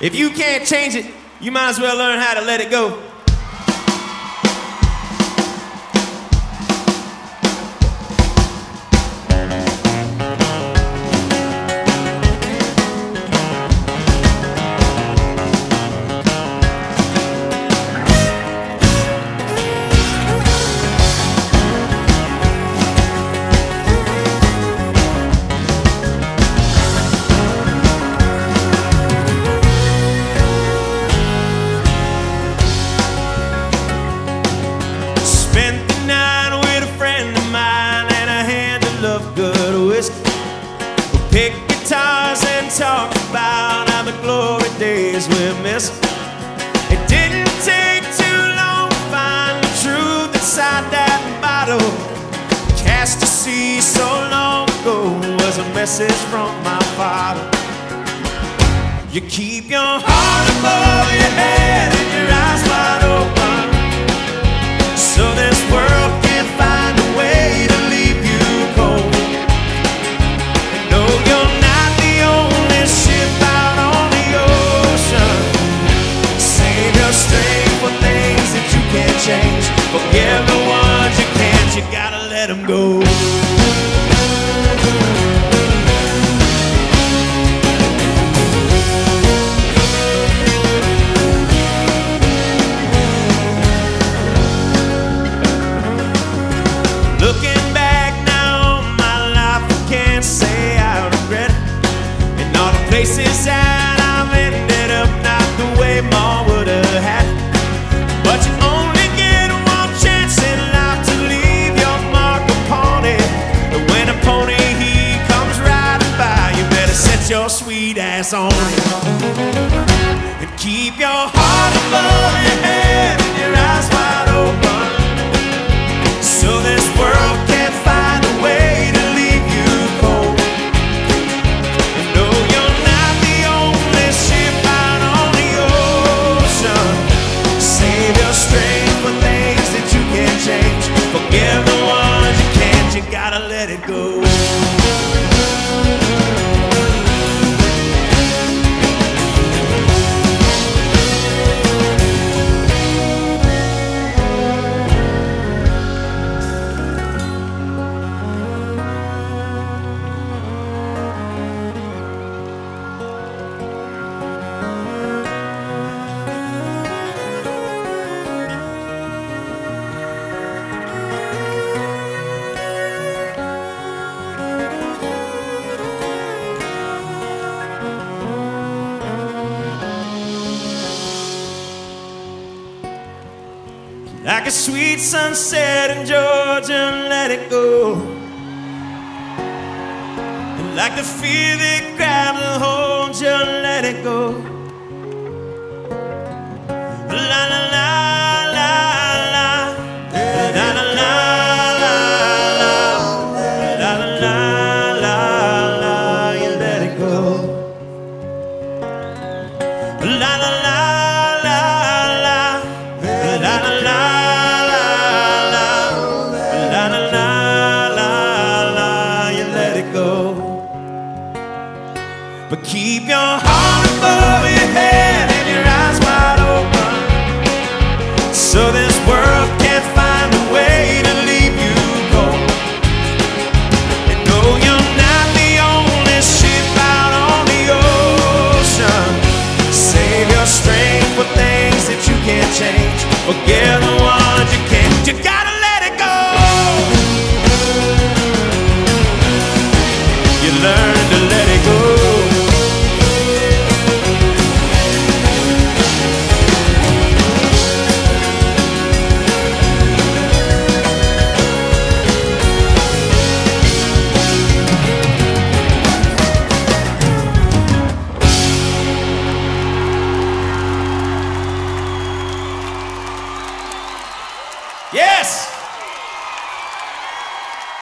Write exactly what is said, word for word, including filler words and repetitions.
If you can't change it, you might as well learn how to let it go. Spent the night with a friend of mine and a handle of good whiskey. We picked guitars and talked about how the glory days we missed. It didn't take too long to find the truth inside that bottle. Cast to sea so long ago was a message from my father. You keep your heart above your head and your eyes wide open, so this world can't find a way to leave you cold. And no, you're not the only ship out on the ocean. Save your strength for things that you can't change. Forgive the ones you can't, you gotta let them go. Looking back now on my life, I can't say I regret it. And all the places that I've ended up, not the way Ma would have had it. But you only get one chance in life to leave your mark upon it. And when a pony he comes riding by, you better set your sweet ass on it. And keep your heart above your head and your eyes wide open, so this world can't find a way to leave you cold. And no, you're not the only ship out on the ocean. Save your strength for things that you can't change. Forgive the ones you can't, you gotta let it go. Like a sweet sunset in Georgia, let it go. And like the fear that grabs and holds you, let it go. La la la la la, la la la la la, la la la la la, you let it go. La la la.